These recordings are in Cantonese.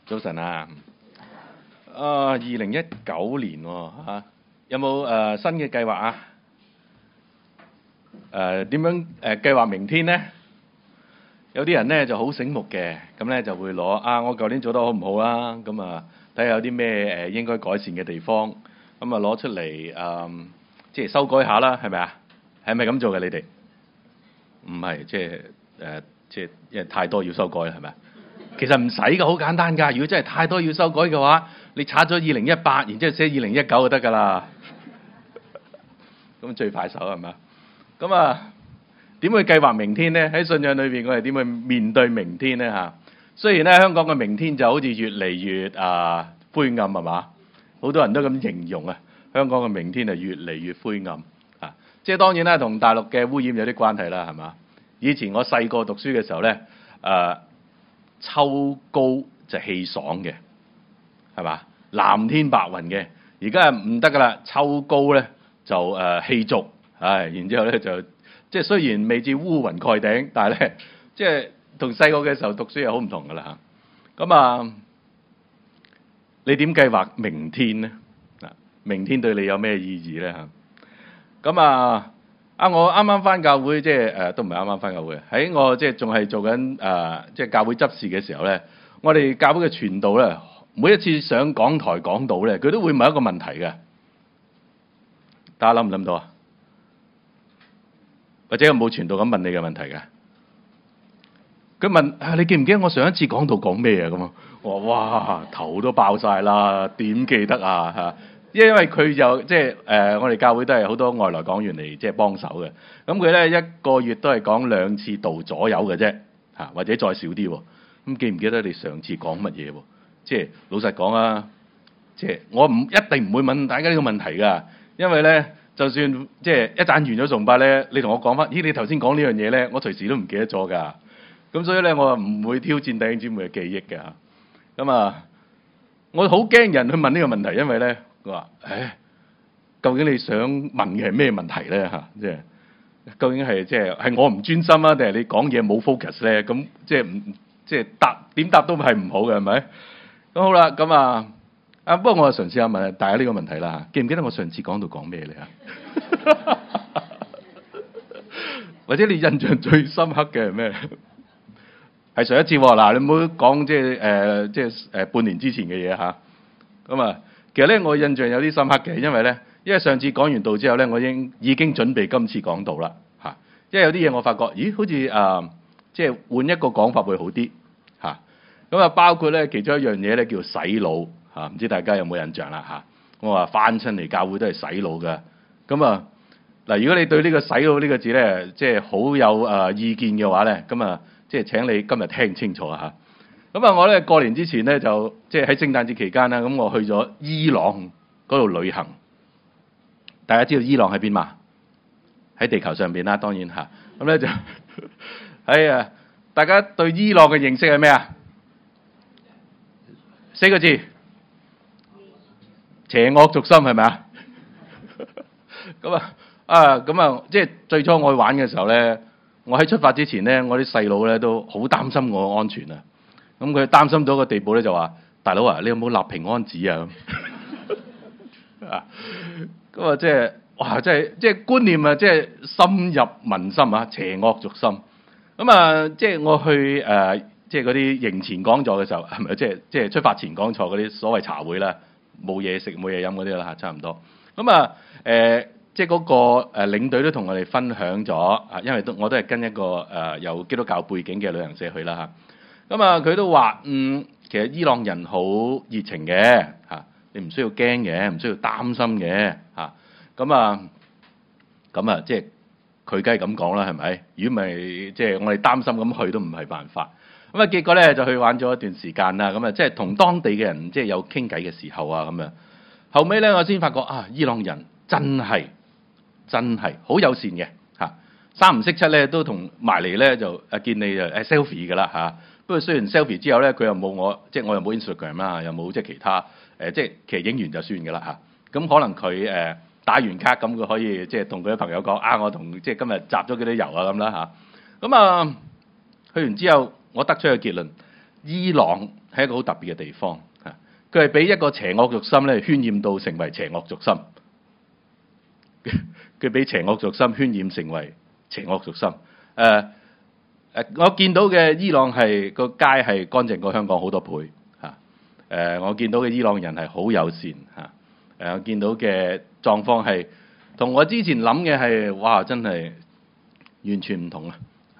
早晨啊，2019年喎，有冇新嘅計劃啊？點樣計劃明天呢？有啲人呢就好醒目嘅，咁呢就會攞我舊年做得好唔好啦？咁睇下有啲咩應該改善嘅地方，咁攞出嚟即係修改下啦，係咪啊？係咪咁做嘅你哋？唔係，即係因為太多要修改啦，係咪啊？其實唔使㗎，好簡單㗎。如果真係太多要修改嘅話，你拆咗2018，然之後寫2019就得㗎啦。咁最快手係咪啊？咁點去計劃明天呢？喺信仰裏邊，我哋點去面對明天呢？嚇，雖然咧香港嘅明天就好似越嚟越灰暗係嘛？好多人都咁形容啊，香港嘅明天係越嚟越灰暗啊！即係當然啦，同大陸嘅污染有啲關係啦，係嘛？以前我細個讀書嘅時候咧，秋高就氣爽嘅，係嘛？藍天白雲嘅。而家唔得㗎啦，秋高咧就氣濁，然之後咧就即係雖然未至烏雲蓋頂，但係咧即係同細個嘅時候讀書係好唔同㗎啦嚇。咁你點計劃明天呢？明天對你有咩意義咧嚇？咁我啱啱返教會，即係都唔係啱啱返教會，喺我即係仲係做緊即係教會執事嘅時候咧，我哋教會嘅傳道咧，每一次上講台講道咧，佢都會問一個問題嘅，大家諗唔諗到啊？或者有冇傳道咁問你嘅問題嘅？佢問你記唔記得我上一次講道講咩啊？咁啊，我話哇頭都爆晒啦，點記得啊嚇？因為佢就即係我哋教會都係好多外來講員嚟即係幫手嘅。咁佢咧一個月都係講2次道左右嘅啫嚇，或者再少啲喎。咁記唔記得你上次講乜嘢喎？即係老實講啊，即係我一定唔會問大家呢個問題㗎，因為咧就算即係一陣完咗崇拜咧，你同我講翻，咦你頭先講呢樣嘢咧，我隨時都唔記得咗㗎。咁所以咧我唔會挑戰弟兄姊妹嘅記憶嘅。咁我好驚人去問呢個問題，因為咧。佢話：究竟你想問嘅係咩問題咧？嚇，即係究竟係我唔專心啊，定係你講嘢冇 focus 咧？咁即係點答都係唔好嘅，係咪？咁好啦，咁不過我嘗試下問大家呢個問題啦。記唔記得我上次講到講咩咧？或者你印象最深刻嘅係咩？係上一次喎。嗱，你唔好講即係半年之前嘅嘢嚇。咁其實咧，我印象有啲深刻嘅，因為上次講完道之後咧，我已經準備今次講道啦嚇。因為有啲嘢我發覺，咦，好似即係換一個講法會好啲嚇。咁包括咧其中一樣嘢咧叫洗腦嚇，唔知大家有冇印象啦嚇？我話翻親嚟教會都係洗腦㗎。咁嗱，如果你對呢個洗腦呢個字咧，即係好有意見嘅話咧，咁即係請你今日聽清楚嚇。咁我咧過年之前咧就即係喺聖誕節期間啦，咁我去咗伊朗嗰度旅行。大家知道伊朗喺邊嘛？喺地球上邊啦，當然嚇。咁咧就喺大家對伊朗嘅認識係咩啊？4個字，邪惡軸心係咪啊？咁即係最初我去玩嘅時候咧，我喺出發之前咧，我啲細佬咧都好擔心我安全啊。咁佢擔心到個地步咧，就話：大佬啊，你有冇立平安紙啊？咁即係哇，即係觀念即係深入民心啊，邪惡軸心。咁即係我去即係嗰啲營前講座嘅時候，係咪即係出發前講座嗰啲所謂茶會啦，冇嘢食冇嘢飲嗰啲啦，差唔多。咁即係嗰個領隊都同我哋分享咗因為我都係跟一個有基督教背景嘅旅行社去啦嚇。咁佢都話其實伊朗人好熱情嘅嚇，你唔需要驚嘅，唔需要擔心嘅嚇。咁即係佢梗係咁講啦，係咪？如果唔係即係我哋擔心咁去都唔係辦法。咁結果咧就去玩咗一段時間啦。咁即係同當地嘅人即係有傾偈嘅時候啊咁樣。後尾咧我先發覺伊朗人真係好友善嘅嚇，三唔識七咧都同埋嚟咧就見你就selfie 㗎啦嚇。不過雖然 selfie 之後咧，佢又冇我，即係我又冇 Instagram 啦，又冇即係其他即係其實影完就算㗎啦嚇。咁可能佢打完卡咁，佢可以即係同佢啲朋友講我同即係今日集咗幾多油啊咁啦嚇。咁去完之後，我得出個結論， 伊朗係一個好特別嘅地方嚇，佢係俾一個邪惡軸心咧渲染到成為邪惡軸心，佢俾邪惡軸心渲染成為邪惡軸心。我見到嘅伊朗係個街係乾淨過香港好多倍嚇。我見到嘅伊朗人係好友善嚇。我見到嘅狀況係同我之前諗嘅係，哇！真係完全唔同啊！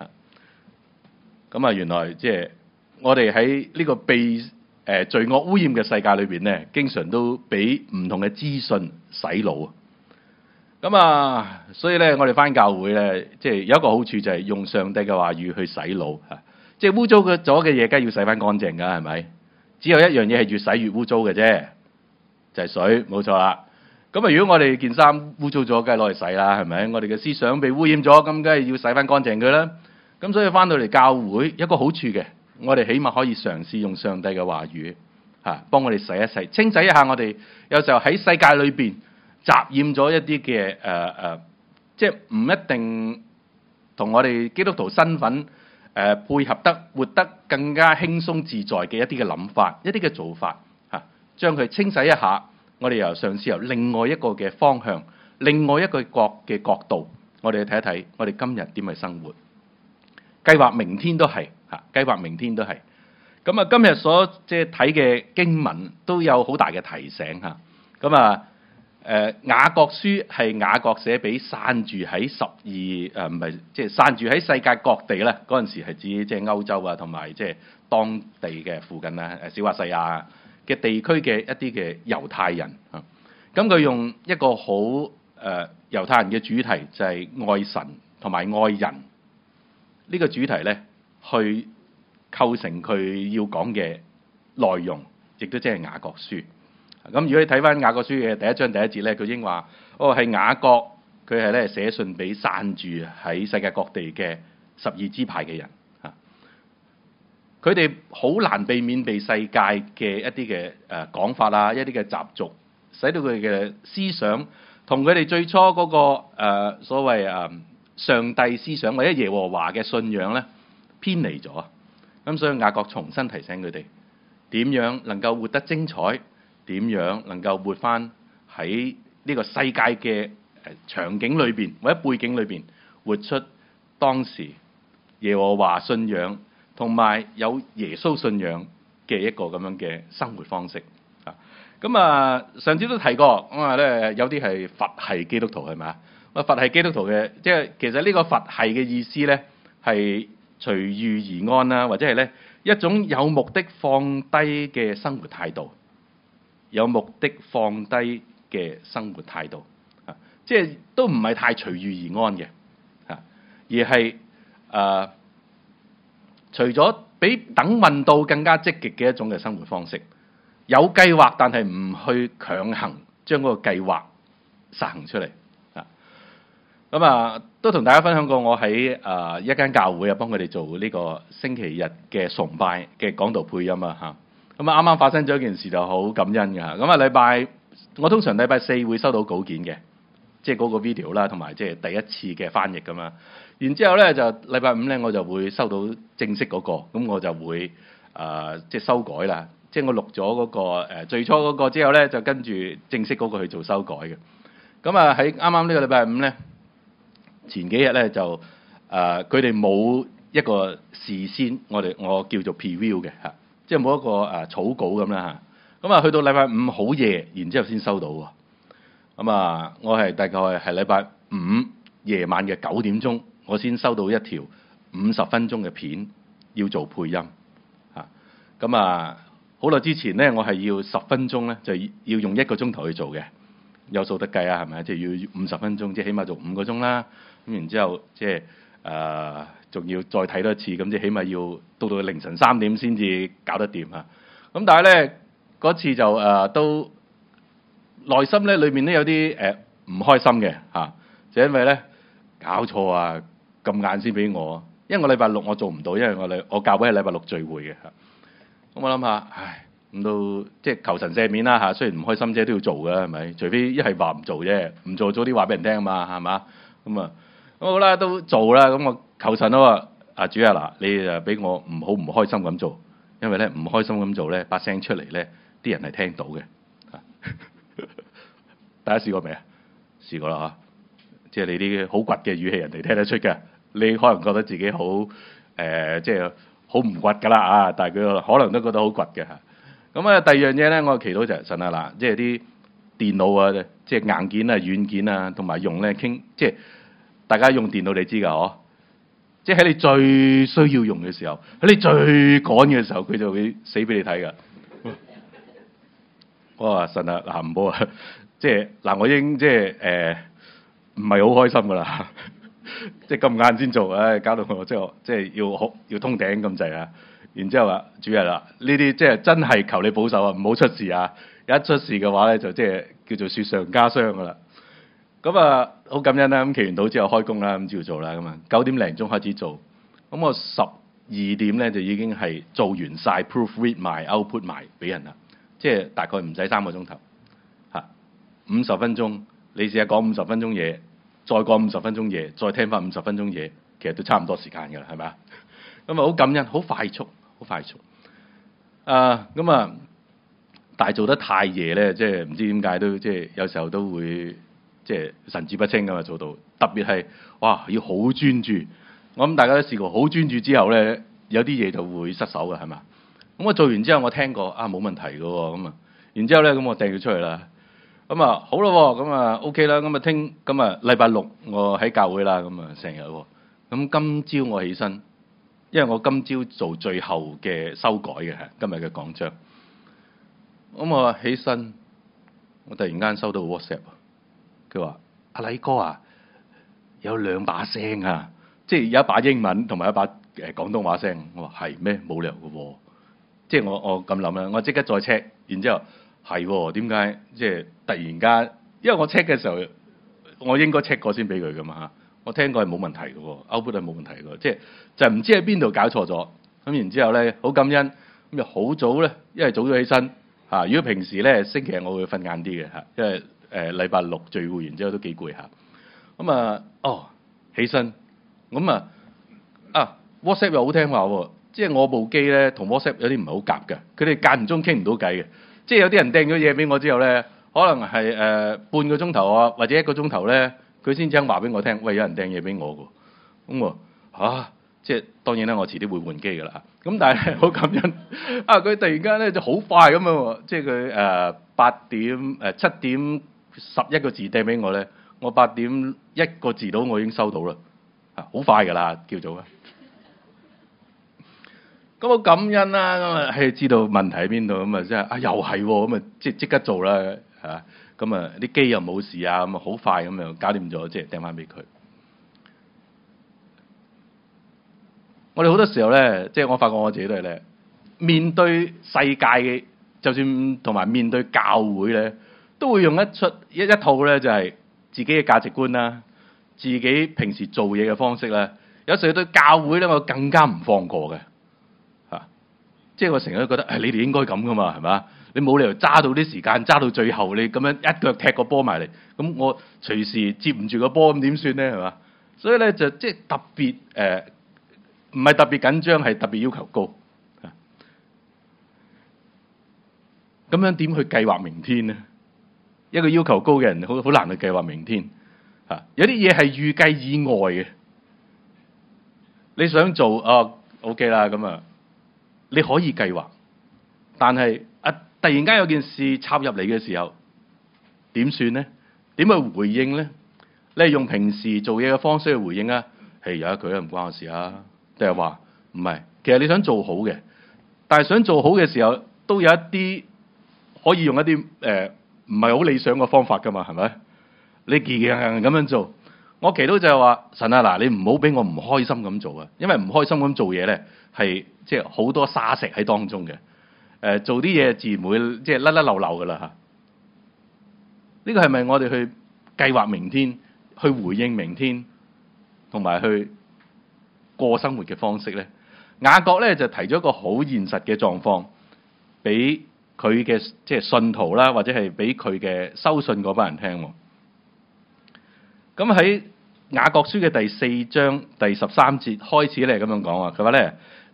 咁啊，原來即係我哋喺呢個被罪惡污染嘅世界裏邊咧，經常都俾唔同嘅資訊洗腦啊！咁啊，所以咧，我哋返教會咧，即係有一個好處就係用上帝嘅話語去洗腦嚇。即係污糟咗嘅嘢，梗係要洗返乾淨㗎，係咪？只有一樣嘢係越洗越污糟嘅啫，就係水，冇錯啦。咁啊，如果我哋件衫污糟咗，梗係攞嚟洗啦，係咪？我哋嘅思想被污染咗，咁梗係要洗返乾淨佢啦。咁所以返到嚟教會有一個好處嘅，我哋起碼可以嘗試用上帝嘅話語嚇，幫我哋洗一洗、清洗一下我哋有時候喺世界裏邊雜染咗一啲嘅即係唔一定同我哋基督徒身份配合得活得更加輕鬆自在嘅一啲嘅諗法、一啲嘅做法嚇，將佢清洗一下，我哋又嘗試由另外一個嘅方向、另外一個角度，我哋去睇一睇我哋今日點去生活。計劃明天都係嚇，計劃明天都係。咁啊，今日所即係睇嘅經文都有好大嘅提醒嚇。咁啊，雅各書係雅各寫俾散住喺唔係即係散住喺世界各地咧。嗰陣時係指即係歐洲啊，同埋即係當地嘅附近啊，小亞細亞嘅地區嘅一啲嘅猶太人嚇。咁佢用一個好猶太人嘅主題，就係愛神同埋愛人。呢個主題咧，去構成佢要講嘅內容，亦都即係雅各書。咁如果你睇翻雅各書嘅第一章第一節咧，佢已經話：係雅各，佢係咧寫信俾散住喺世界各地嘅12支派嘅人嚇。佢哋好難避免被世界嘅一啲嘅講法啊，一啲嘅習俗，使到佢嘅思想同佢哋最初嗰個所謂上帝思想或者耶和華嘅信仰咧偏離咗，咁所以雅各重新提醒佢哋點樣能夠活得精彩，點樣能夠活翻喺呢個世界嘅場景裏邊或者背景裏邊，活出當時耶和華信仰同埋有耶穌信仰嘅一個咁樣嘅生活方式啊。咁啊，上次都提過，我話咧有啲係佛系基督徒係咪啊？佛系基督徒嘅，即係其實呢個佛系嘅意思咧，係隨遇而安啦，或者係咧一種有目的放低嘅生活態度，有目的放低嘅生活態度啊，即係都唔係太隨遇而安嘅啊，而係除咗比等運到更加積極嘅一種嘅生活方式，有計劃但係唔去強行將嗰個計劃實行出嚟。咁啊，都同大家分享過，我喺一間教會啊，幫佢哋做呢個星期日嘅崇拜嘅講道配音啊嚇。咁啊，啱啱發生咗一件事就好感恩嘅嚇。咁啊，我通常禮拜4會收到稿件嘅，即係嗰個 video 啦，同埋即係第一次嘅翻譯咁樣。然之後咧就禮拜5咧，我就會收到正式嗰個，咁我就會即係修改啦。即係我錄咗嗰個最初嗰個之後咧，就跟住正式嗰個去做修改嘅。咁啊，喺啱啱呢個禮拜5咧。前幾日咧就佢哋冇一個事先我叫做 preview 嘅嚇，即係冇一個草稿咁啦嚇。咁啊去到禮拜5好夜，然之後先收到喎。咁啊，我係大概係禮拜5夜晚嘅9點鐘，我先收到一條50分鐘嘅片要做配音嚇。咁啊好耐之前咧，我係要10分鐘咧，就要用1個鐘頭去做嘅，有數得計啊，係咪？即係要50分鐘，即係起碼做5個鐘啦。咁然之後，即係仲要再睇多一次，咁即係起碼要到凌晨3點先至搞得掂啊！咁但係咧嗰次就都內心咧裏面都有啲唔開心嘅嚇，就因為咧搞錯啊，咁晏先俾我，因為我禮拜6我做唔到，因為我教會係禮拜6聚會嘅嚇。咁我諗下，唉，咁都即係求神赦免啦嚇，雖然唔開心啫，都要做㗎，係咪？除非一係話唔做啫，唔做早啲話俾人聽啊嘛，係嘛？咁啊。咁好啦，都做啦。咁我求神咯，主啊嗱，你俾我唔好唔開心咁做， 因為咧唔開心咁做咧，把聲出嚟咧，啲人係聽到嘅。大家試過未啊？試過啦嚇，即係你啲好倔嘅語氣，人哋聽得出嘅。你可能覺得自己好即係好唔倔噶啦啊，但係佢可能都覺得好倔嘅嚇。咁啊，第二樣嘢咧，我祈禱就係神啊嗱，即係啲電腦啊，即係硬件啊、軟件啊，同埋用咧傾，即係大家用電腦你知㗎嗬。即係喺你最需要用嘅時候，喺你最趕嘅時候，佢就會死俾你睇㗎。我話神啊嗱，唔好啊，即係嗱，我已經即係唔係好開心㗎啦。即係咁晏先做，搞到我即係要通頂咁滯啊！然之後話主日啦，呢啲即係真係求你保守啊，唔好出事啊！一出事嘅話咧，就即係叫做雪上加霜㗎啦。咁啊，好感恩啦！咁祈完禱之後開工啦，咁照做啦。咁啊，9點零鐘開始做，咁我12點咧就已經係做完晒 proofread 埋 output 埋俾人啦。即係大概唔使3個鐘頭嚇，50分鐘你試下講50分鐘嘢。再講50分鐘嘢，再聽翻50分鐘嘢，其實都差唔多時間㗎啦，係咪啊？咁啊好感恩，好快速，好快速。咁啊，但係做得太夜咧，即係唔知點解都即係有時候都會即係神志不清㗎嘛，做到特別係哇要好專注。我諗大家都試過好專注之後咧，有啲嘢就會失手㗎，係嘛？咁我做完之後，我聽過冇問題㗎喎，咁啊，然之後咧咁我掟咗出去啦。咁啊好咯，咁啊 OK 啦，咁啊咁啊禮拜六我喺教會啦，咁啊成日喎。咁今朝我起身，因為我今朝做最後嘅修改嘅今日嘅講章。咁我起身，我突然間收到 WhatsApp，佢話阿禮哥啊，有2把聲啊，即係有一把英文同埋一把廣東話聲。我話係咩？冇理由嘅喎，即係我咁諗啦，我即刻再 check，然之後。係喎，點解即係突然間？因為我 check 嘅時候，我應該 check 過先俾佢噶嘛嚇。我聽過係冇問題嘅喎，output 係冇問題嘅，即係就唔知喺邊度搞錯咗。咁然之後咧，好感恩咁就好早咧，因為早咗起身嚇。如果平時咧星期日我會瞓晏啲嘅嚇，因為禮拜六聚會完之後都幾攰嚇。咁啊起身咁WhatsApp 又好聽話喎，即係我部機咧同 WhatsApp 有啲唔係好夾嘅，佢哋間唔中傾唔到偈嘅。即係有啲人掟咗嘢俾我之後咧，可能係半個鐘頭啊，或者1個鐘頭咧，佢先至話俾我聽，喂，有人掟嘢俾我㗎。咁我即係當然啦，我遲啲會換機㗎啦。咁但係好感恩佢突然間咧就好快咁樣，即係佢7點11個字掟俾我咧，我8點1個字到我已經收到啦，好快㗎啦，叫做啊。咁我感恩啦，咁啊係知道問題喺邊度，咁啊即係又係喎，咁啊即刻做啦嚇，咁啊啲機又冇事啊，咁啊好快咁樣搞掂咗，即係掟翻俾佢。我哋好多時候咧，即係我發覺我自己都係咧，面對世界嘅，就算同埋面對教會咧，都會用一套咧，就係自己嘅價值觀啦，自己平時做嘢嘅方式啦。有時候對教會咧，我更加唔放過嘅。即係我成日都覺得，你哋應該咁噶嘛，係嘛？你冇理由揸到啲時間，揸到最後，你咁樣一腳踢個波埋嚟，咁我隨時接唔住個波，咁點算咧？係嘛？所以咧就即係特別唔係特別緊張，係特別要求高。咁樣點去計劃明天咧？一個要求高嘅人，好難去計劃明天。有啲嘢係預計以外嘅，你想做OK 啦，咁啊。你可以計劃，但係突然間有件事插入嚟嘅時候，點算咧？點去回應咧？你係用平時做嘢嘅方式去回應啊？有一句都唔關我事啊，定係話唔係？其實你想做好嘅，但係想做好嘅時候，都有一啲可以用一啲唔係好理想嘅方法噶嘛？係咪？你咁樣做，我祈禱就係話神啊嗱，你唔好俾我唔開心咁做啊，因為唔開心咁做嘢咧。係即係好多沙石喺當中嘅，做啲嘢自然會即係甩甩漏漏噶啦嚇。呢個係咪我哋去計劃明天、去回應明天，同埋去過生活嘅方式咧？雅各咧就提咗一個好現實嘅狀況，俾佢嘅即係信徒啦，或者係俾佢嘅收信嗰班人聽。咁喺雅各書嘅第4章第13節開始咧咁樣講啊，佢話咧。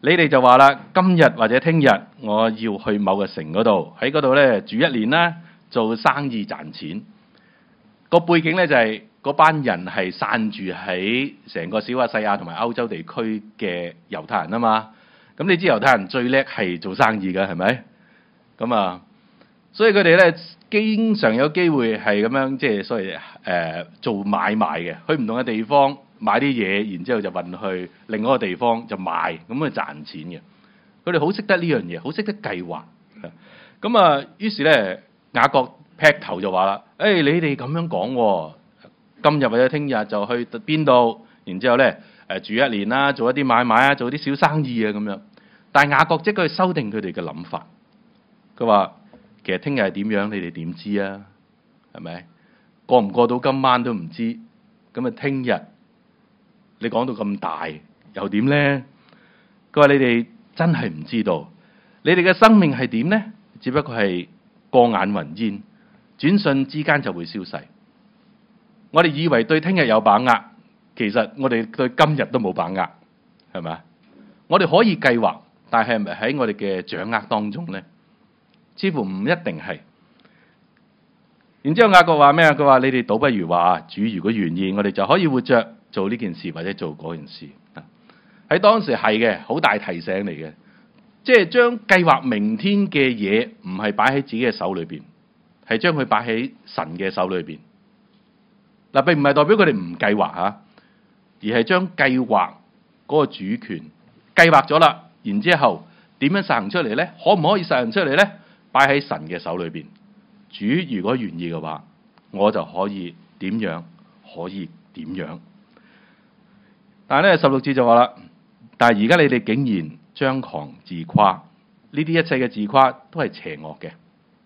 你哋就話啦，今日或者聽日我要去某個城嗰度，喺嗰度咧住1年啦，做生意賺錢。個背景咧就係嗰班人係散住喺成個小亞細亞同埋歐洲地區嘅猶太人啊嘛。咁你知猶太人最叻係做生意㗎，係咪？咁啊，所以佢哋咧經常有機會係咁樣，即係所謂做買賣嘅，去唔同嘅地方買啲嘢，然之後就運去另外一個地方就賣，咁去賺錢嘅。佢哋好識得呢樣嘢，好識得計劃。咁啊，於是咧雅各劈頭就話啦：你哋咁樣講，今日或者聽日就去邊度？然之後咧住1年啦，做一啲買賣啊，做啲小生意啊咁樣。但係雅各即刻去修訂佢哋嘅諗法。佢話：其實聽日係點樣，你哋點知啊？係咪過唔過到今晚都唔知？咁啊，聽日你講到咁大又點咧？佢話：你哋真係唔知道，你哋嘅生命係點咧？只不過係過眼雲煙，轉瞬之間就會消逝。我哋以為對聽日有把握，其實我哋對今日都冇把握，係咪？我哋可以計劃，但係咪喺我哋嘅掌握當中咧？似乎唔一定係。然之後雅各話咩啊？佢話：你哋倒不如話，主如果願意，我哋就可以活着做呢件事或者做嗰件事。喺當時係嘅，好大提醒嚟嘅，即係將計劃明天嘅嘢唔係擺喺自己嘅手裏邊，係將佢擺喺神嘅手裏邊。嗱，並唔係代表佢哋唔計劃吓，而係將計劃嗰個主權計劃咗啦，然之後點樣實行出嚟咧？可唔可以實行出嚟咧？擺喺神嘅手裏邊。主如果願意嘅話，我就可以點樣，可以點樣。但係咧16節就話啦，但係而家你哋竟然張狂自誇，呢啲一切嘅自誇都係邪惡嘅。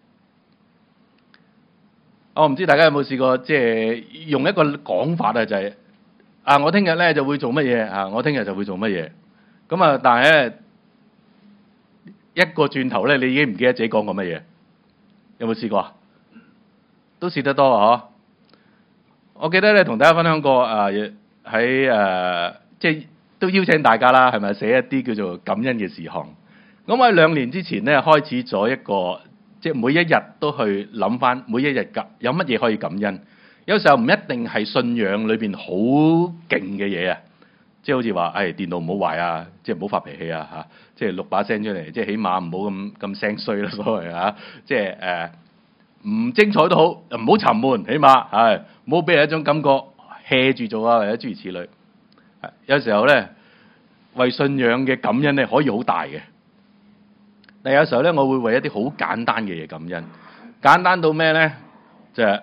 我唔知大家有冇試過，即係用一個講法啊，就係我聽日咧就會做乜嘢啊，我聽日就會做乜嘢。咁啊，但係咧一個轉頭咧，你已經唔記得自己講過乜嘢。有冇試過？都試得多啊！我記得咧同大家分享過喺即係都邀請大家啦，係咪寫一啲叫做感恩嘅事項？咁我喺2年之前咧開始咗一個，即係每一日都去諗翻每一日有乜嘢可以感恩。有時候唔一定係信仰裏邊好勁嘅嘢啊，即係好似話電腦唔好壞啊，即係唔好發脾氣啊嚇，即係錄把聲出嚟，即係起碼唔好咁聲衰啦，所謂嚇，即係唔精彩都好，唔好沉悶，起碼係唔好俾人一種感覺 hea 住做啊，或者諸如此類。有時候咧為信仰嘅感恩咧可以好大嘅，但有時候咧我會為一啲好簡單嘅嘢感恩，簡單到咩咧？就係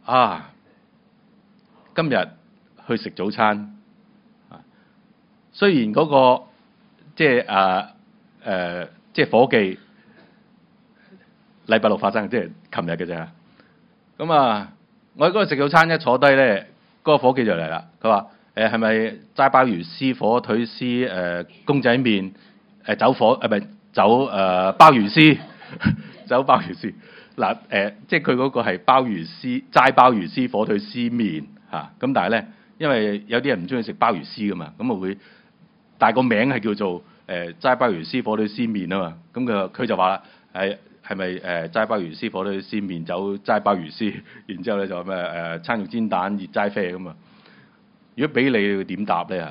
今日去食早餐，雖然嗰個即係即係夥計禮拜六發生，即係琴日嘅啫。咁我喺嗰度食早餐，一坐低咧，嗰個夥計就嚟啦。佢話：係咪齋鮑魚絲、火腿絲、公仔麵、走鮑魚絲、走鮑魚絲。嗱即係佢嗰個係鮑魚絲、齋鮑魚絲、火腿絲麵嚇。咁但係咧，因為有啲人唔中意食鮑魚絲噶嘛，咁會，但係個名係叫做齋鮑魚絲、火腿絲麵啊嘛。咁佢就話啦，係咪齋鮑魚絲、火腿絲麵走齋鮑魚絲？然之後咧就咩餐肉煎蛋熱齋啡咁啊？如果俾你會點答咧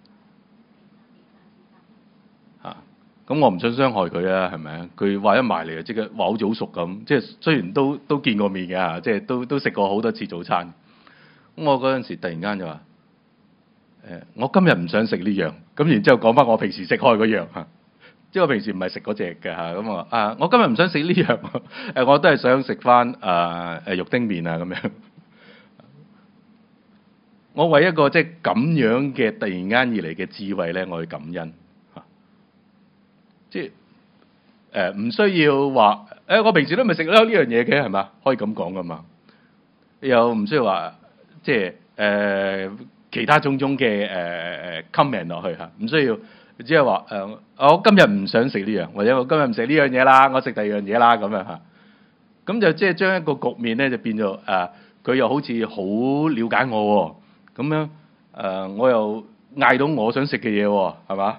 嚇？咁我唔想傷害佢啊，係咪啊？佢話一埋嚟啊，即刻話好早熟咁。即係雖然都見過面嘅，即係都食過好多次早餐。咁我嗰陣時突然間就話：我今日唔想食呢樣。咁然之後講翻我平時食開嗰樣嚇。即係我平時唔係食嗰隻嘅嚇。咁我今日唔想食呢樣。我都係想食翻肉丁麵啊咁樣。我為一個即係咁樣嘅突然間而嚟嘅智慧咧，我去感恩嚇。即係唔需要話我平時都咪食呢樣嘢嘅係嘛？可以咁講噶嘛？又唔需要話即係其他種嘅comment 落去嚇，唔需要只係話我今日唔想食呢樣，或者我今日唔食呢樣嘢啦，我食第二樣嘢啦咁樣嚇。咁就即係將一個局面咧就變咗佢又好似好了解我喎，咁樣我又嗌到我想食嘅嘢喎，係嘛？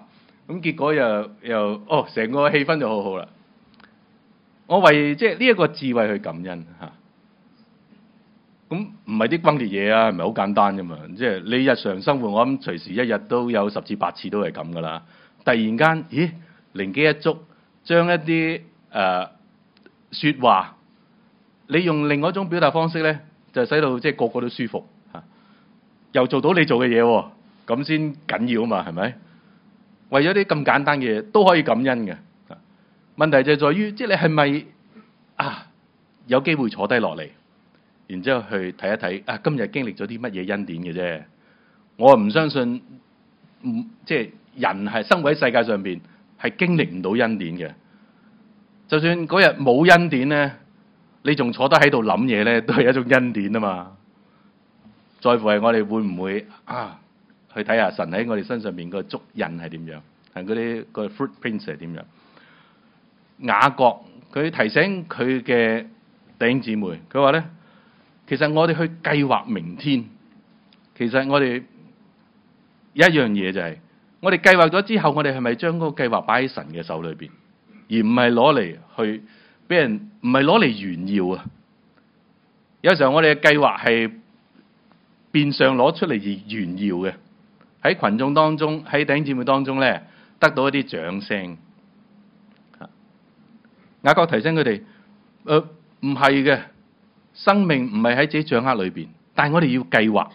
咁結果又成個氣氛就好好啦。我為即係呢一個智慧去感恩嚇。咁唔係啲轟烈嘢啊，唔係好簡單噶嘛。即係你日常生活，我諗隨時一日都有10次8次都係咁噶啦。突然間，咦，靈機一觸，將一啲説話，你用另外一種表達方式咧，就使到即係個個都舒服嚇，又做到你做嘅嘢喎，咁先緊要啊嘛，係咪？為咗啲咁簡單嘅嘢都可以感恩嘅。問題就係在於，即係你係咪有機會坐低落嚟？然之後去睇一睇今日經歷咗啲乜嘢恩典嘅啫。我唔相信，即係人係生活喺世界上邊係經歷唔到恩典嘅。就算嗰日冇恩典咧，你仲坐得喺度諗嘢咧，都係一種恩典啊嘛。在乎係我哋會唔會去睇下神喺我哋身上邊個足印係點樣，係嗰啲個 footprints 係點樣。雅各佢提醒佢嘅弟兄姊妹，佢話咧，其實我哋去計劃明天，其實我哋有一樣嘢就係，我哋計劃咗之後，我哋係咪將嗰個計劃擺喺神嘅手裏邊，而唔係攞嚟去俾人，唔係攞嚟炫耀啊！有時候我哋嘅計劃係變相攞出嚟而炫耀嘅，喺群眾當中，喺弟兄姊妹當中咧，得到一啲掌聲。雅各提醒佢哋，唔係嘅。生命唔係喺自己掌握裏邊，但係我哋要計劃，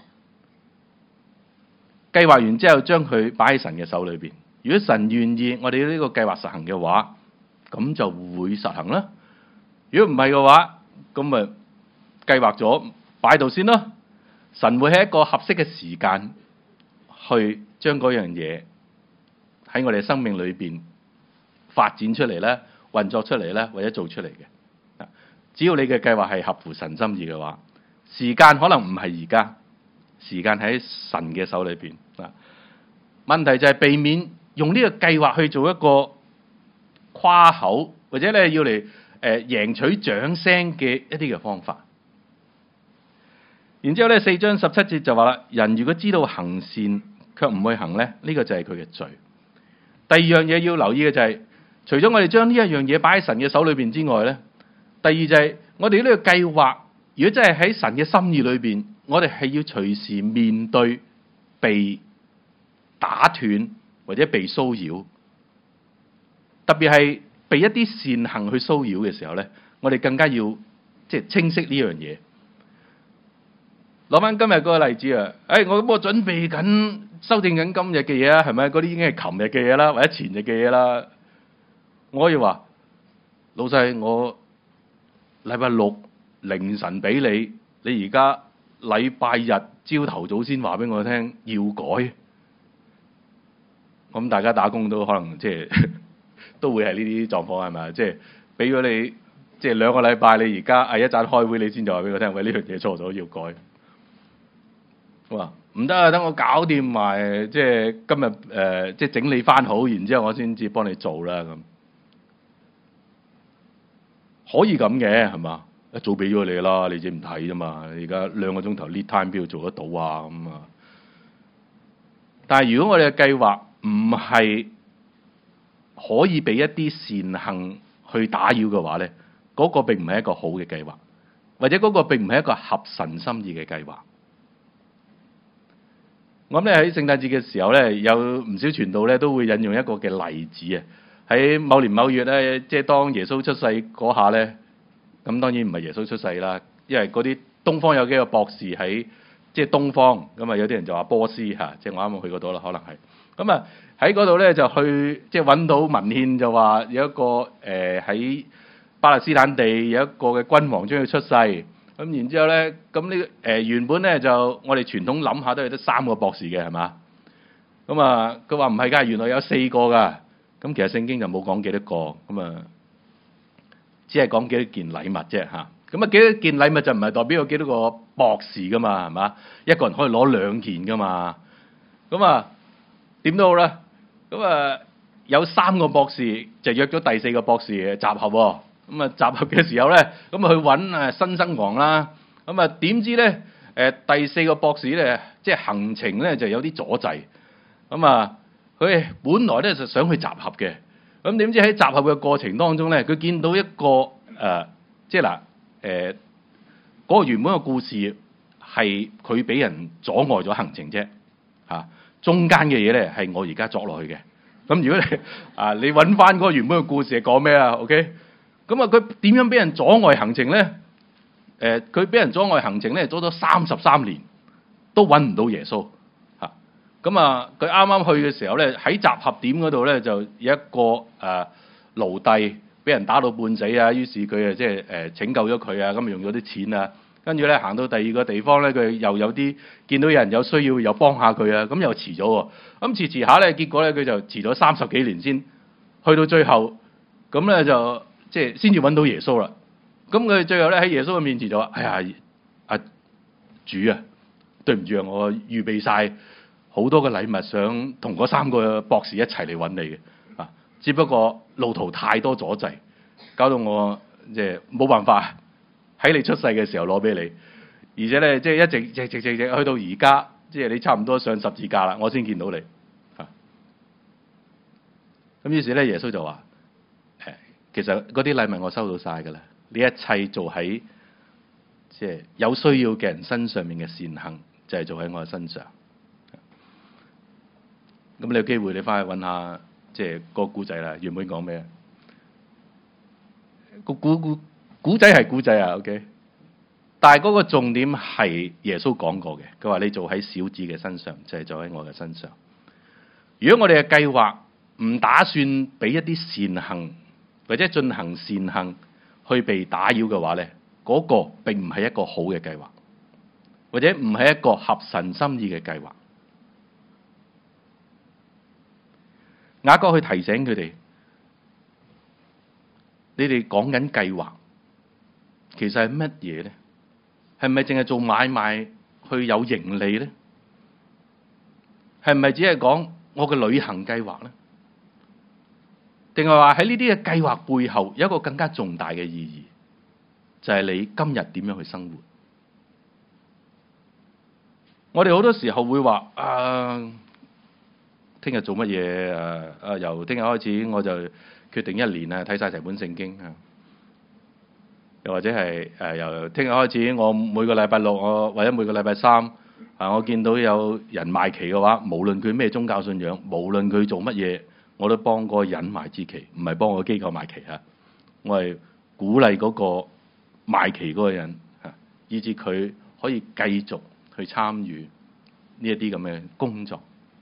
計劃完之後將佢擺喺神嘅手裏邊。如果神願意我哋呢個計劃實行嘅話，咁就會實行啦。如果唔係嘅話，咁咪計劃咗擺度先咯。神會喺一個合適嘅時間去將嗰樣嘢喺我哋生命裏邊發展出嚟咧，運作出嚟咧，或者做出嚟嘅。只要你嘅計劃係合乎神心意嘅話，時間可能唔係而家，時間喺神嘅手裏邊。問題就係避免用呢個計劃去做一個誇口，或者咧要嚟贏取掌聲嘅一啲嘅方法。然之後咧4章17節就話啦，人如果知道行善卻唔去行咧，呢個就係佢嘅罪。第二樣嘢要留意嘅就係，除咗我哋將呢一樣嘢擺喺神嘅手裏邊之外咧，第二就係我哋呢個計劃，如果真係喺神嘅心意裏邊，我哋係要隨時面對被打斷或者被騷擾，特別係被一啲善行去騷擾嘅時候咧，我哋更加要即係清晰呢樣嘢。攞翻今日嗰個例子啊，我準備緊修正緊今日嘅嘢啦，係咪？嗰啲已經係琴日嘅嘢啦，或者前日嘅嘢啦。我可以話，老細，我禮拜六凌晨俾你，你而家禮拜日朝頭早先話俾我聽要改。咁大家打工都可能即係都會係呢啲狀況，係咪？即係俾咗你即係2個禮拜，你而家一陣開會你先就話俾我聽，喂，呢樣嘢錯咗要改。哇，唔得啊！等我搞掂埋，即係今日即係整理翻好，然之後我先至幫你做啦。咁可以咁嘅係嘛？一早俾咗你啦，你自己唔睇啫嘛。你而家2個鐘頭 lead time 邊度做得到啊？咁啊！但係如果我哋嘅計劃唔係可以俾一啲善行去打擾嘅話咧，嗰個並唔係一個好嘅計劃，或者嗰個並唔係一個合神心意嘅計劃。我諗咧喺聖誕節嘅時候咧，有唔少傳道咧都會引用一個嘅例子啊。喺某年某月咧，即係當耶穌出世嗰下咧，咁當然唔係耶穌出世啦，因為嗰啲東方有幾個博士喺即係東方，咁啊有啲人就話波斯嚇，即係我啱啱去嗰度啦，可能係咁啊喺嗰度咧就去即係揾到文獻就話有一個喺巴勒斯坦地有一個嘅君王將要出世。咁然之後咧，咁呢原本咧就我哋傳統諗下都係得3個博士嘅係嘛？咁啊，佢話唔係㗎，原來有4個㗎。咁其實聖經就冇講幾多個，咁啊，只係講幾多件禮物啫嚇。咁啊幾多件禮物就唔係代表有幾多個博士㗎嘛，係嘛？一個人可以攞2件㗎嘛。咁啊點都好啦。咁啊有3個博士就約咗第4個博士嘅集合喎。咁啊，集合嘅時候咧，咁啊去揾新生王啦。咁啊，點知咧？第4個博士咧，即係行程咧就有啲阻滯。咁啊， 佢本來咧就想去集合嘅，咁點知喺集合嘅過程當中咧，佢見到一個即係嗱嗰個原本嘅故事係佢俾人阻礙咗行程啫，中間嘅嘢咧係我而家作落去嘅。咁如果你揾翻嗰個原本嘅故事係講咩啊 ？OK， 咁佢點樣俾人阻礙行程咧？佢俾人阻礙行程咧，阻咗33年都揾唔到耶穌。咁佢啱啱去嘅時候咧，喺集合點嗰度咧就有一個奴隸俾人打到半死啊，於是佢即係拯救咗佢啊，咁用咗啲錢啊，跟住咧行到第二個地方咧，佢又有啲見到有人有需要，又幫下佢啊，咁又遲咗喎。咁遲下咧，結果咧佢就遲咗30幾年先去到最後，咁咧就即係先至揾到耶穌啦。咁佢最後咧喺耶穌嘅面前就話：哎呀，主啊，對唔住啊，我預備晒好多嘅禮物，想同嗰3個博士一齊嚟揾你嘅，只不過路途太多阻滯，搞到我即係冇辦法喺你出世嘅時候攞俾你，而且咧即係一直去到而家，即係你差唔多上十字架啦，我先見到你。咁於是咧，耶穌就話：其實嗰啲禮物我收到晒㗎啦，呢一切做喺即係有需要嘅人身上面嘅善行，就係做喺我嘅身上。咁你有機會你翻去揾下，即係個古仔啦。原本講咩？個古仔係古仔啊 ，OK。但係嗰個重點係耶穌講過嘅，佢話你做喺小子嘅身上，就係做喺我嘅身上。如果我哋嘅計劃唔打算俾一啲善行或者進行善行去被打擾嘅話咧，嗰個並唔係一個好嘅計劃，或者唔係一個合神心意嘅計劃。雅各去提醒佢哋：你哋講緊計劃，其實係乜嘢咧？係咪淨係做買賣去有盈利咧？係咪只係講我嘅旅行計劃咧？定係話喺呢啲嘅計劃背後有一個更加重大嘅意義，就係你今日點樣去生活？我哋好多時候會話聽日做乜嘢？由聽日開始我就決定1年睇晒成本聖經啊！又或者係由聽日開始，我每個禮拜6或者每個禮拜3我見到有人賣旗嘅話，無論佢咩宗教信仰，無論佢做乜嘢，我都幫嗰個人賣支旗，唔係幫個機構賣旗啊！我係鼓勵嗰個賣旗嗰個人以至佢可以繼續去參與呢一啲咁嘅工作。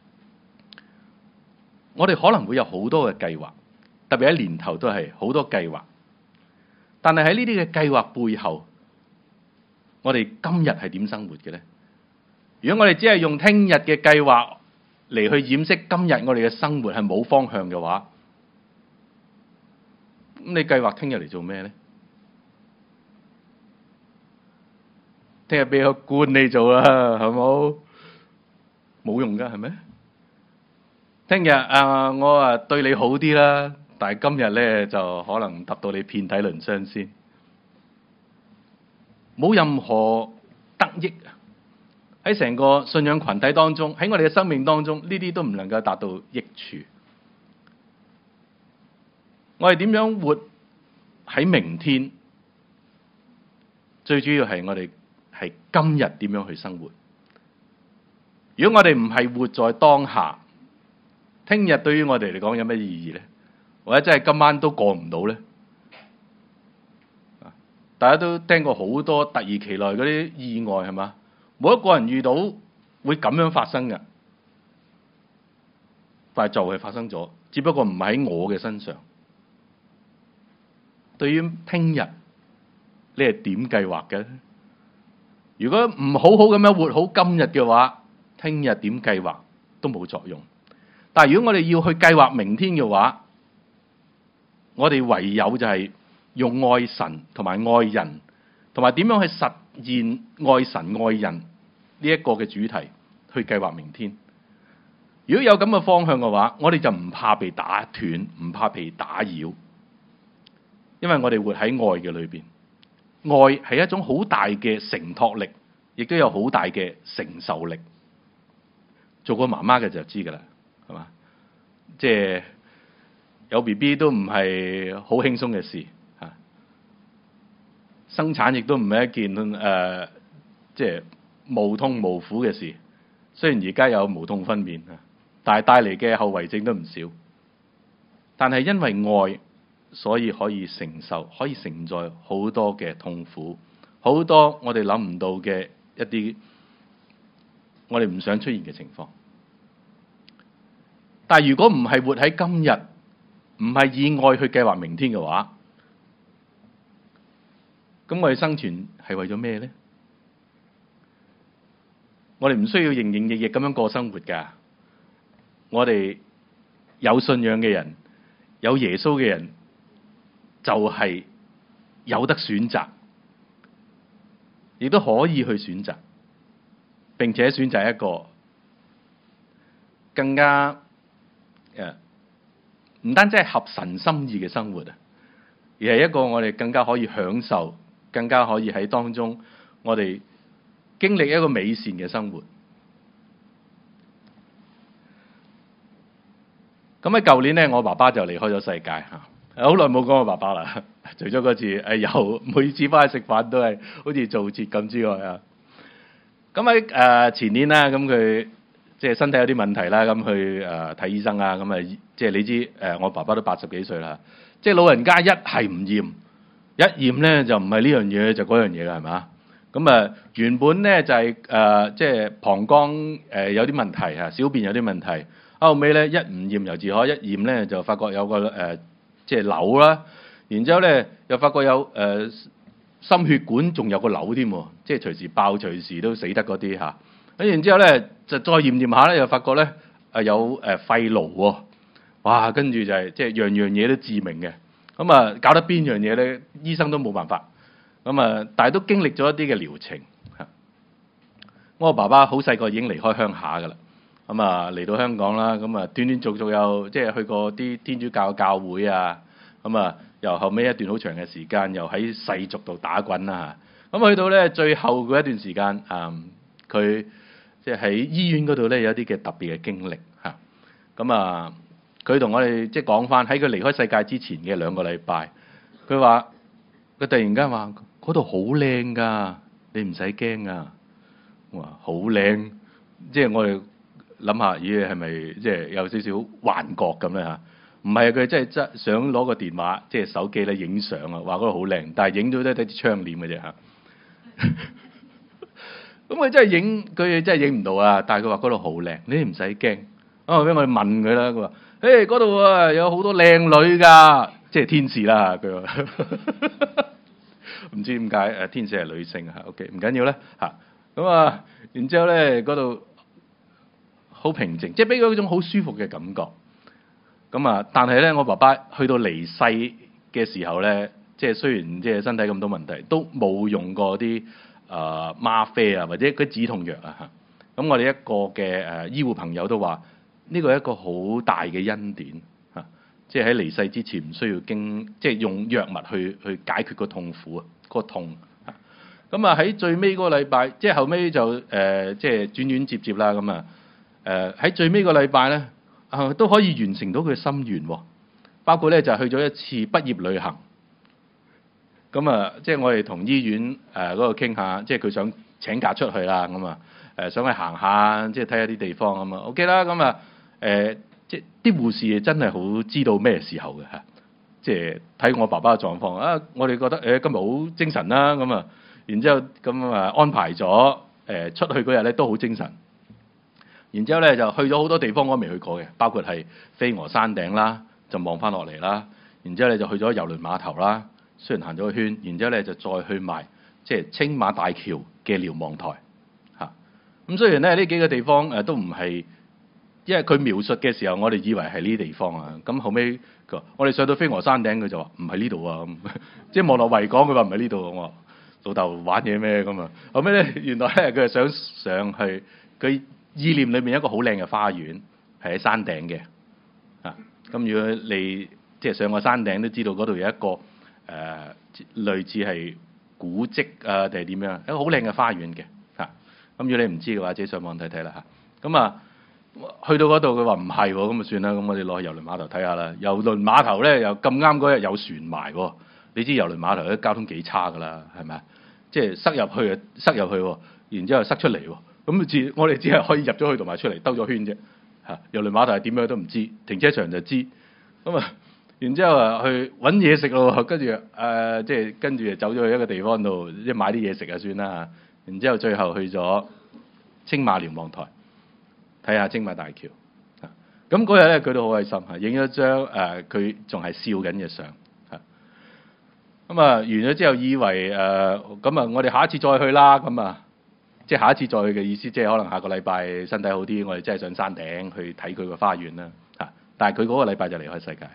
我哋可能會有好多嘅計劃，特別喺年頭都係好多計劃。但係喺呢啲嘅計劃背後，我哋今日係點生活嘅咧？如果我哋只係用聽日嘅計劃嚟去掩飾今日我哋嘅生活係冇方向嘅話，咁你計劃聽日嚟做咩咧？聽日俾個官你做啦，係冇？冇用噶，係咪？聽日我對你好啲啦，但係今日咧就可能揼到你遍體鱗傷先，冇任何得益。喺成個信仰群體當中，喺我哋嘅生命當中，呢啲都唔能夠達到益處。我哋點樣活喺明天？最主要係我哋係今日點樣去生活。如果我哋唔係活在當下，聽日對於我哋嚟講有咩意義咧？或者真係今晚都過唔到咧？大家都聽過好多突如其來嗰啲意外係嘛？冇一個人遇到會咁樣發生嘅，但係就係發生咗，只不過唔喺我嘅身上。對於聽日，你係點計劃嘅？如果唔好好咁樣活好今日嘅話，聽日點計劃都冇作用。但係如果我哋要去計劃明天嘅話，我哋唯有就係用愛神同埋愛人，同埋點樣去實現愛神愛人呢一個嘅主題去計劃明天。如果有咁嘅方向嘅話，我哋就唔怕被打斷，唔怕被打擾，因為我哋活喺愛嘅裏邊。愛係一種好大嘅承托力，亦都有好大嘅承受力。做過媽媽嘅就知噶啦，係嘛？ 即係有 BB 都唔係好輕鬆嘅事嚇，生產亦都唔係一件即係無痛無苦嘅事。雖然而家有無痛分娩啊，但係帶嚟嘅後遺症都唔少。但係因為愛，所以可以承受，可以承載好多嘅痛苦，好多我哋諗唔到嘅一啲我哋唔想出現嘅情況。但係如果唔係活喺今日，唔係以愛去計劃明天嘅話，咁我哋生存係為咗咩呢？我哋唔需要營營役役咁樣過生活㗎。我哋有信仰嘅人，有耶穌嘅人，就係有得選擇，亦都可以去選擇，並且選擇一個更加唔單止係合神心意嘅生活啊，而係一個我哋更加可以享受，更加可以喺當中我哋經歷一個美善嘅生活。咁喺舊年咧，我爸爸就離開咗世界嚇，好耐冇講我爸爸啦。除咗嗰次由每次翻去食飯都係好似做節咁之外啊。咁喺前年啦，咁佢即係身體有啲問題啦，咁去睇醫生啊，咁啊即係你知我爸爸都80幾歲啦，即係老人家一係唔驗，一驗咧就唔係呢樣嘢就嗰樣嘢㗎，係嘛？咁啊原本咧就係即係膀胱有啲問題啊，小便有啲問題，後尾咧一唔驗猶自可，一驗咧就發覺有個即係瘤啦，然之後咧又發覺有心血管仲有個瘤添，即係隨時爆隨時都死得嗰啲嚇。咁然之後咧就再驗下咧，又發覺咧有肺癆喎，哇！跟住就係即係樣樣嘢都致命嘅，咁啊搞得邊樣嘢咧，醫生都冇辦法。咁啊，但係都經歷咗一啲嘅療程嚇。我爸爸好細個已經離開鄉下噶啦，咁啊嚟到香港啦，咁啊斷斷續續又即係去過啲天主教教會啊，咁啊又後尾一段好長嘅時間又喺世俗度打滾啦嚇。咁去到咧最後嗰一段時間，佢即係喺醫院嗰度咧有一啲嘅特別嘅經歷嚇。咁啊，佢同我哋即係講翻喺佢離開世界之前嘅2個禮拜，佢話佢突然間話嗰度好靚㗎，你唔使驚啊！我話好靚，即係我哋諗下，咦係咪即係有少少幻覺咁咧嚇？唔係，佢真係想攞個電話即係手機咧影相啊，話嗰度好靚，但係影到都係啲窗簾嘅啫嚇。咁佢真係影，佢真係影唔到啊！但係佢話嗰度好靚，你唔使驚。後尾我哋問佢啦，佢話：誒嗰度啊有好多靚女㗎，即係天使啦佢話。唔知點解天使係女性嚇 ，OK 唔緊要咧嚇。咁啊，然之後咧嗰度好平靜，即係俾佢嗰種好舒服嘅感覺。咁啊，但係咧我爸爸去到離世嘅時候咧，即係雖然即係身體咁多問題，都冇用過啲嗎啡啊或者嗰啲止痛藥啊嚇。咁我哋一個嘅醫護朋友都話呢個係一個好大嘅恩典嚇，即係喺離世之前唔需要即係用藥物去解決個痛苦啊。個痛啊，咁啊喺最尾嗰個禮拜，即係後尾就即係轉接啦，咁啊喺最尾個禮拜咧都可以完成到佢心願，包括咧就去咗一次畢業旅行。咁啊，即係我哋同醫院嗰度傾下，即係佢想請假出去啦，咁啊想去行下，即係睇下啲地方咁啊 OK 啦，咁啊即係啲護士真係好知道咩時候嘅嚇。即係睇我爸爸嘅狀況啊，我哋覺得今日好精神啦，咁啊，然之後咁啊安排咗出去嗰日咧都好精神，然之後咧就去咗好多地方我未去過嘅，包括係飛鵝山頂啦，就望翻落嚟啦，然之後咧就去咗郵輪碼頭啦，雖然行咗個圈，然之後咧就再去埋即係青馬大橋嘅瞭望台嚇。咁雖然咧呢幾個地方都唔係，因為佢描述嘅時候我哋以為係呢啲地方啊，咁後尾。我哋上到飛鵝山頂，佢就話唔係呢度啊，咁即係望落維港，佢話唔係呢度。我話老豆玩嘢咩咁啊？後尾咧，原來咧佢係想上去，佢意念裏面一個好靚嘅花園係喺山頂嘅啊。咁如果你即係上個山頂都知道嗰度有一個類似係古蹟啊定係點樣一個好靚嘅花園嘅嚇。咁如果你唔知嘅話，自己上網睇睇啦嚇。咁啊， 去到嗰度佢話唔係喎，咁啊算啦，咁我哋落去郵輪碼頭睇下啦。郵輪碼頭咧又咁啱嗰日有船埋喎，你知郵輪碼頭啲交通幾差㗎啦，係咪啊？即係塞入去啊，塞入去喎，然之後塞出嚟喎，咁我哋只係可以入咗去同埋出嚟兜咗圈啫。嚇，郵輪碼頭係點樣都唔知，停車場就知。咁啊，然之後啊去揾嘢食咯，跟住即係跟住就走咗去一個地方度，即係買啲嘢食啊算啦。然之後最後去咗青馬瞭望台睇下青馬大橋。咁嗰日咧佢都好開心嚇，影咗張佢仲係笑緊嘅相。咁啊完咗之後以為咁啊我哋下一次再去啦。咁啊即係下一次再去嘅意思，即係可能下個禮拜身體好啲，我哋真係上山頂去睇佢個花園啦嚇。但係佢嗰個禮拜就離開世界。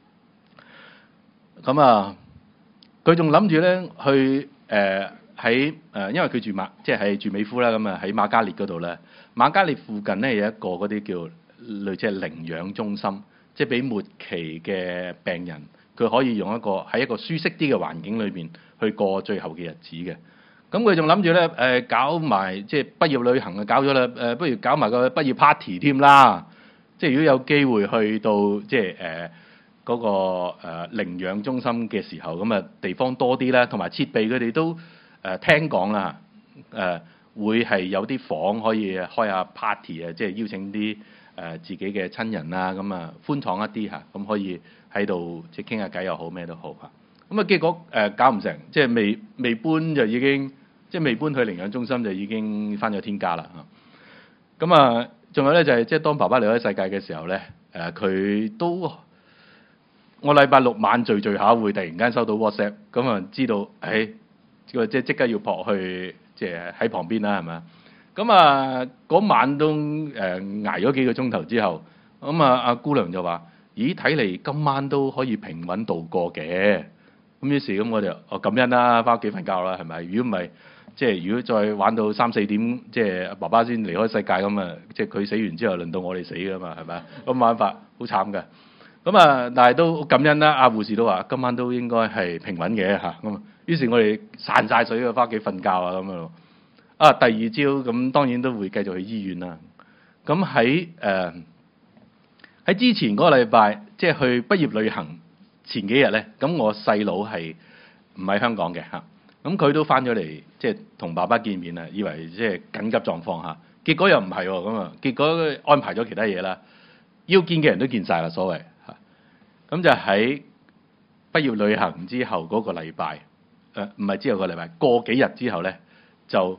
咁啊佢仲諗住咧去喺因為佢即係喺住美孚啦。咁啊喺瑪嘉烈嗰度咧，瑪嘉烈附近咧有一個嗰啲叫類似係寧養中心，即係俾末期嘅病人佢可以用喺一個舒適啲嘅環境裏邊去過最後嘅日子嘅。咁佢仲諗住咧搞埋即係畢業旅行啊，搞咗啦不如搞埋個畢業 party 添啦。即係如果有機會去到即係嗰個寧養中心嘅時候，咁啊地方多啲啦，同埋設備佢哋都聽講啦會係有啲房可以開下 party 啊，即係邀請啲自己嘅親人啊，咁啊寬敞一啲嚇，咁可以喺度即係傾下偈又好，咩都好嚇。咁啊結果搞唔成，即係未搬就已經即係未搬去寧養中心就已經返咗天家啦嚇。咁啊仲有咧就係即係當爸爸離開世界嘅時候咧，佢都我禮拜六晚聚下會突然間收到 WhatsApp，咁啊知道即係即刻要撲去即係喺旁邊啦，係咪啊？咁啊嗰晚都捱咗幾個鐘頭之後，咁啊阿姑娘就話：咦，睇嚟今晚都可以平穩度過嘅。咁於是咁我哋感恩啦，返屋企瞓覺啦，係咪？如果唔係，即係如果再玩到3、4點，即係爸爸先離開世界咁啊，即係佢死完之後輪到我哋死㗎嘛，係咪啊？咁玩法好慘㗎。咁啊，但係都感恩啦。阿護士都話今晚都應該係平穩嘅嚇。咁啊，於是我哋散晒水啊，返屋企瞓覺啊咁樣。第二朝咁當然都會繼續去醫院啦。咁喺之前嗰個禮拜，即係去畢業旅行前幾日咧，咁我細佬係唔喺香港嘅嚇。咁佢都翻咗嚟，即係同爸爸見面啊，以為即係緊急狀況嚇。結果又唔係喎，咁啊，結果安排咗其他嘢啦。要見嘅人都見晒啦，所謂嚇。咁就喺畢業旅行之後嗰個禮拜，唔係之後個禮拜，過幾日之後咧，就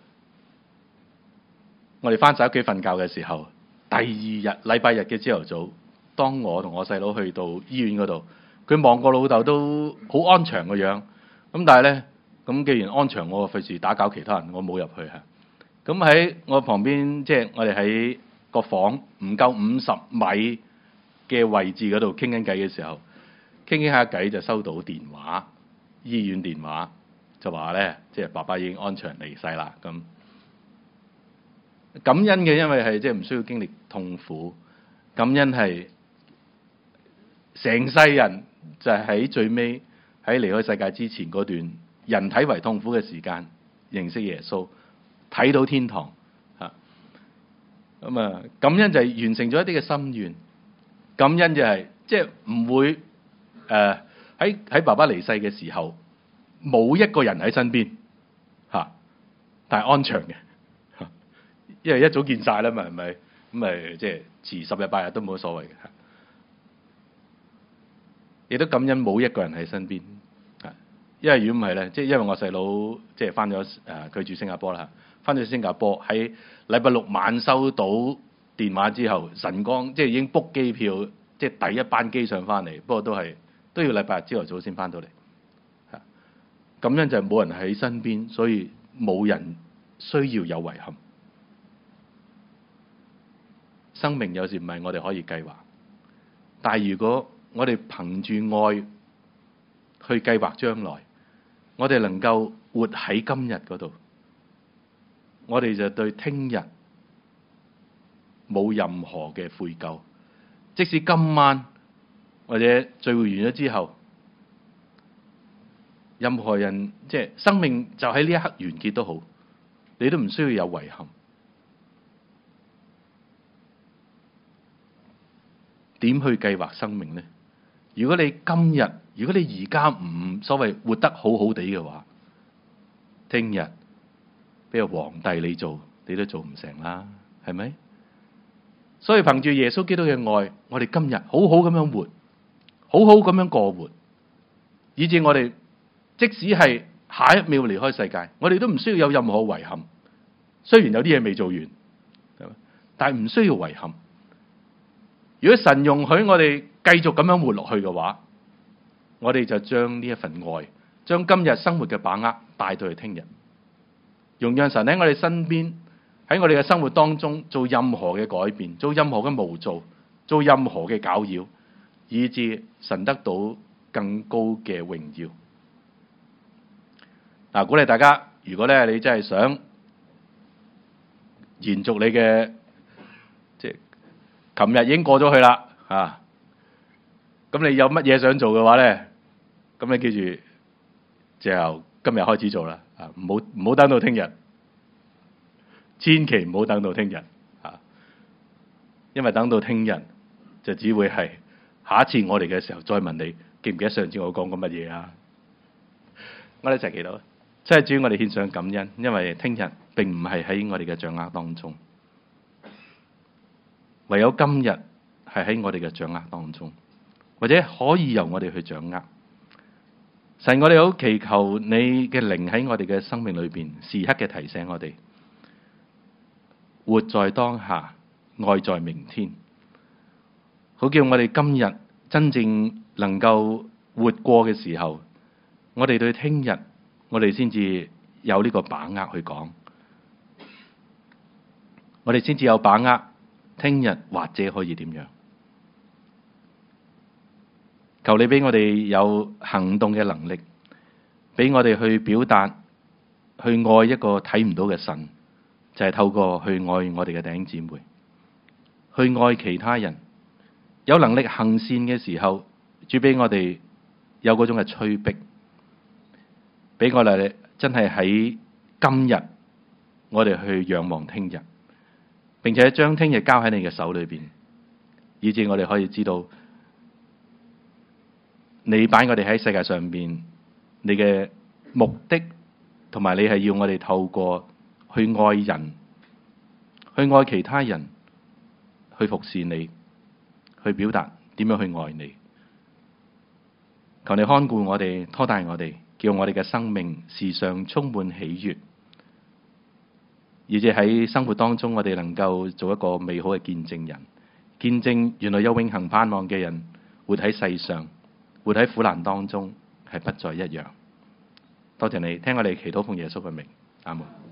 我哋翻晒屋企瞓覺嘅時候，第二日禮拜日嘅朝頭早，當我同我細佬去到醫院嗰度，佢望個老豆都好安詳個樣。咁但係咧，咁既然安詳，我費事打攪其他人，我冇入去嚇。咁喺我旁邊，即係我哋喺個房唔夠50米嘅位置嗰度傾緊偈嘅時候，傾下偈就收到電話，醫院電話就話咧，即係爸爸已經安詳離世啦。咁感恩嘅，因為係即係唔需要經歷痛苦，感恩係成世人就係喺最尾喺離開世界之前嗰段人體為痛苦嘅時間，認識耶穌，睇到天堂嚇。咁啊，感恩就係完成咗一啲嘅心願。感恩就係即係唔會喺爸爸離世嘅時候冇一個人喺身邊嚇，但係安詳嘅。因為一早見晒啦嘛，係咪？咁咪即係遲10日8日都冇乜所謂嘅嚇。亦都感恩冇一個人喺身邊，因為如果唔係咧，即係因為我細佬即係翻咗佢住新加坡啦，翻咗新加坡喺禮拜六晚收到電話之後，晨光即係已經 book 機票，即係第一班機上翻嚟，不過都要禮拜日朝頭早先翻到嚟。感恩就係冇人喺身邊，所以冇人需要有遺憾。生命有時唔係我哋可以計劃，但係如果我哋憑住愛去計劃將來，我哋能夠活喺今日嗰度，我哋就對聽日冇任何嘅悔疚。即使今晚或者聚會完咗之後，任何人即係生命就喺呢一刻完結都好，你都唔需要有遺憾。 點去計劃生命呢？如果你今日，如果你而家唔所謂活得好好地嘅話，聽日俾個皇帝你做，你都做唔成啦，係咪？所以憑住耶穌基督嘅愛，我哋今日好好咁樣活，好好咁樣過活，以致我哋即使係下一秒離開世界，我哋都唔需要有任何遺憾。雖然有啲嘢未做完，但係唔需要遺憾。如果神容許我哋繼續咁樣活落去嘅話，我哋就將呢一份愛，將今日生活嘅把握帶到去聽日，容讓神喺我哋身邊，喺我哋嘅生活當中做任何嘅改變，做任何嘅模造，做任何嘅攪擾，以致神得到更高嘅榮耀。嗱，鼓勵大家，如果咧你真係想延續你嘅，即係琴日已經過咗去啦，咁你有乜嘢想做嘅話咧，咁你記住就由今日開始做啦，唔好等到聽日，千祈唔好等到聽日，因為等到聽日就只會係下一次我哋嘅時候再問你，記唔記得上次我講過乜嘢啊？我哋一齊祈禱，真係主，我哋獻上感恩，因為聽日並唔係喺我哋嘅掌握當中，唯有今日係喺我哋嘅掌握當中，或者可以由我哋去掌握。神，我哋好祈求你嘅靈喺我哋嘅生命裏邊，時刻嘅提醒我哋，活在當下，愛在明天。好叫我哋今日真正能夠活過嘅時候，我哋對聽日，我哋先至有呢個把握去講，我哋先至有把握聽日或者可以點樣。求你俾我哋有行動嘅能力，俾我哋去表達，去愛一個睇唔到嘅神，就係透過去愛我哋嘅弟兄姊妹，去愛其他人。有能力行善嘅時候，主俾我哋有嗰種嘅催逼，俾我哋真係喺今日，我哋去仰望聽日，並且將聽日交喺你嘅手裏邊，以致我哋可以知道你擺我哋喺世界上邊，你嘅目的同埋你係要我哋透過去愛人，去愛其他人，去服侍你，去表達點樣去愛你。求你看顧我哋，拖帶我哋，叫我哋嘅生命時常充滿喜悅，以致喺生活當中我哋能夠做一個美好嘅見證人，見證原來有永恆盼望嘅人活喺世上，活喺苦難當中係不再一樣。多謝你聽我哋祈禱奉耶穌嘅名，阿門。